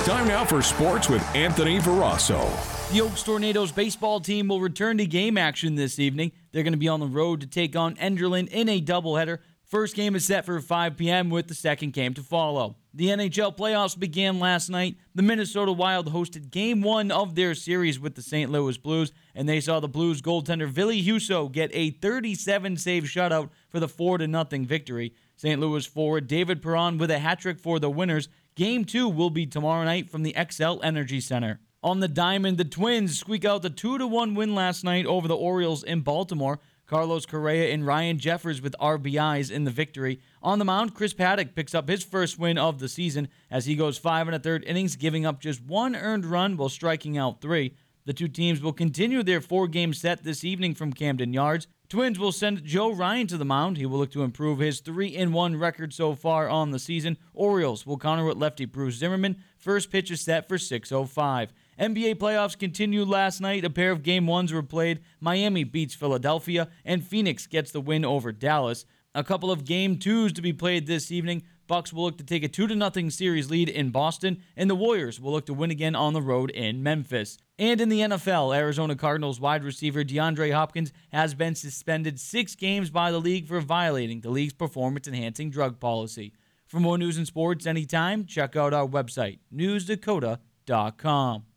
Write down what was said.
Time now for sports with Anthony Verasso. The Oaks Tornadoes baseball team will return to game action this evening. They're going to be on the road to take on Enderlin in a doubleheader. First game is set for 5 p.m. with the second game to follow. The NHL playoffs began last night. The Minnesota Wild hosted Game 1 of their series with the St. Louis Blues, and they saw the Blues goaltender Ville Husso get a 37-save shutout for the 4-0 victory. St. Louis forward David Perron with a hat-trick for the winners. Game 2 will be tomorrow night from the XL Energy Center. On the diamond, the Twins squeak out the 2-1 win last night over the Orioles in Baltimore. Carlos Correa and Ryan Jeffers with RBIs in the victory. On the mound, Chris Paddock picks up his first win of the season as he goes 5 1/3 innings, giving up just 1 earned run while striking out 3. The two teams will continue their 4-game set this evening from Camden Yards. Twins will send Joe Ryan to the mound. He will look to improve his 3-1 record so far on the season. Orioles will counter with lefty Bruce Zimmerman. First pitch is set for 6:05. NBA playoffs continued last night. A pair of Game 1s were played. Miami beats Philadelphia, and Phoenix gets the win over Dallas. A couple of Game 2s to be played this evening. Bucks will look to take a 2-0 series lead in Boston, and the Warriors will look to win again on the road in Memphis. And in the NFL, Arizona Cardinals wide receiver DeAndre Hopkins has been suspended 6 games by the league for violating the league's performance-enhancing drug policy. For more news and sports anytime, check out our website, newsdakota.com.